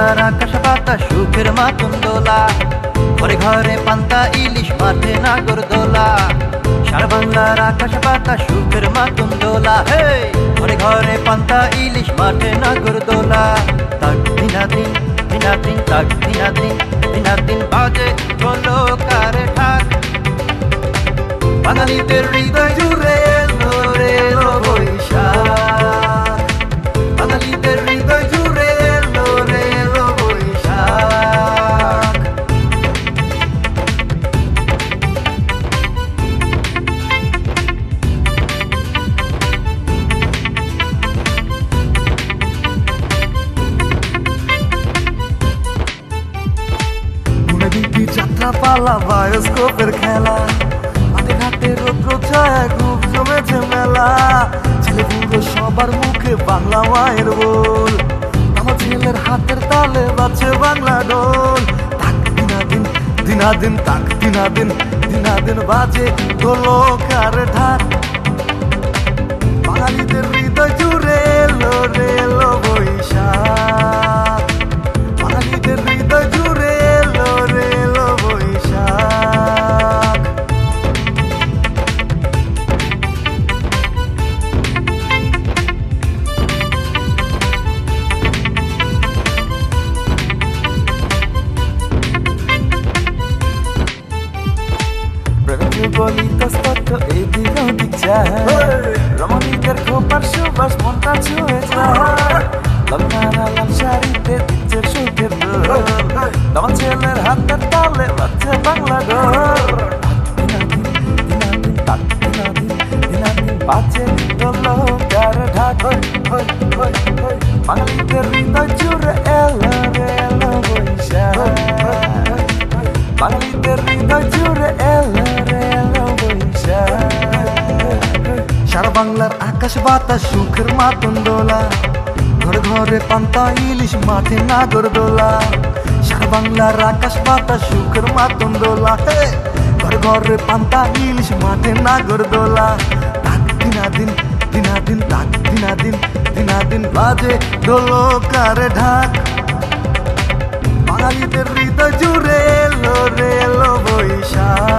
বাংলার আকাশ বাতাস সুখের মাতন দোলা, ঘরে ঘরে পান্তা ইলিশ মাঠে নাগরদোলা। সারা বাংলার আকাশ বাতাস সুখের মাতন দোলা, হে ঘরে ঘরে পান্তা ইলিশ মাঠে নাগরদোলা। তাক দিনাদিন দিনাদিন তাক দিনাদিন দিনাদিন বাজে ঢোলকার ঢাক, বাঙালিদের হৃদয় জুড়ে এলো রে এলো বৈশাখ, বাঙালিদের হৃদয় জুড়ে এলো রে এলো বৈশাখ। যাত্রা পালা বায়োস্কোপের খেলা, মাঠে ঘাটে রৌদ্র ছায়া খুব জমেছে মেলা। ছেলে পুরো সবার মুখে বাংলা মায়ের বল, আমার ছেলের হাতের তালে বাজছে বাংলা ঢোল। তাক দিনাদিন দিনাদিন তাক দিনাদিন দিনাদিন বাজে ঢোলকার ঢাক, বাঙালিদের হৃদয় জুড়ে এলো রে এলো বৈশাখ, বাঙালিদের হৃদয় জুড়ে এলো রে এলো বৈশাখ। গলিত এইদিক ওদিক যায়, রমণীদের খোপার সুবাস মনটা ছুঁয়ে যায়। লম্বারা লাল শাড়িতে দিচ্ছে সুখের দোল, আমার ছেলের হাতের তালে বাজছে বাংলা ঢোল। দিনাদিন দিনাদিন তাক দিনাদিন দিনাদিন বাজে ঢোলকার ঢাক, বাঙালিদের হৃদয় জুড়ে এলো রে এলো বৈশাখ, বাঙালিদের হৃদয় জুড়ে এলো রে এলো বৈশাখ। সারা বাংলার আকাশ বাতাস সুখের মাতন দোলা, ঘরে ঘরে পান্তা ইলিশ মাঠে নাগরদোলা। সারা বাংলার আকাশ বাতাস সুখের মাতন দোলা, ঘরে ঘরে পান্তা ইলিশ মাঠে নাগরদোলা। তাক দিনাদিন দিনাদিন তাক দিনাদিন দিনাদিন বাজে ঢোলকার ঢাক, বাঙালিদের হৃদয় জুড়ে এলো রে এলো বৈশাখ।